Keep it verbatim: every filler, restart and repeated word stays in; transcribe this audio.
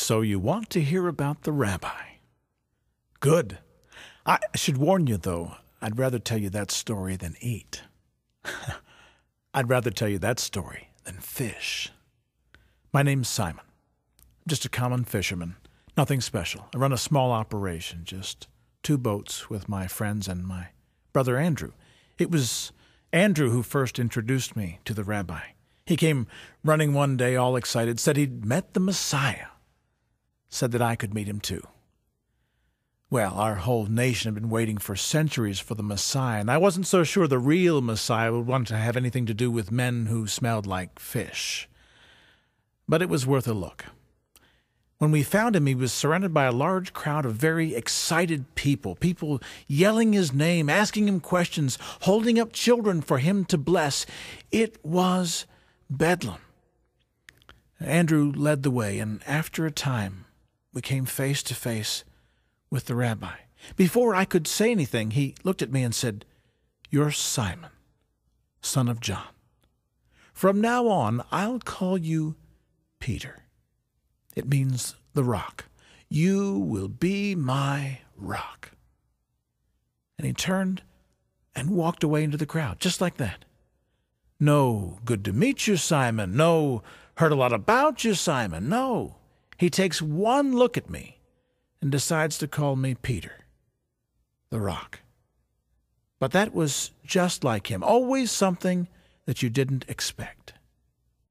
So you want to hear about the rabbi? Good. I should warn you, though, I'd rather tell you that story than eat. I'd rather tell you that story than fish. My name's Simon. I'm just a common fisherman. Nothing special. I run a small operation, just two boats with my friends and my brother Andrew. It was Andrew who first introduced me to the rabbi. He came running one day all excited, said he'd met the Messiah, said that I could meet him too. Well, our whole nation had been waiting for centuries for the Messiah, and I wasn't so sure the real Messiah would want to have anything to do with men who smelled like fish. But it was worth a look. When we found him, he was surrounded by a large crowd of very excited people, people yelling his name, asking him questions, holding up children for him to bless. It was bedlam. Andrew led the way, and after a time, we came face to face with the rabbi. Before I could say anything, he looked at me and said, "You're Simon, son of John. From now on, I'll call you Peter. It means the rock. You will be my rock." And he turned and walked away into the crowd, just like that. No, "Good to meet you, Simon." No, "Heard a lot about you, Simon." No, he takes one look at me and decides to call me Peter, the rock. But that was just like him, always something that you didn't expect.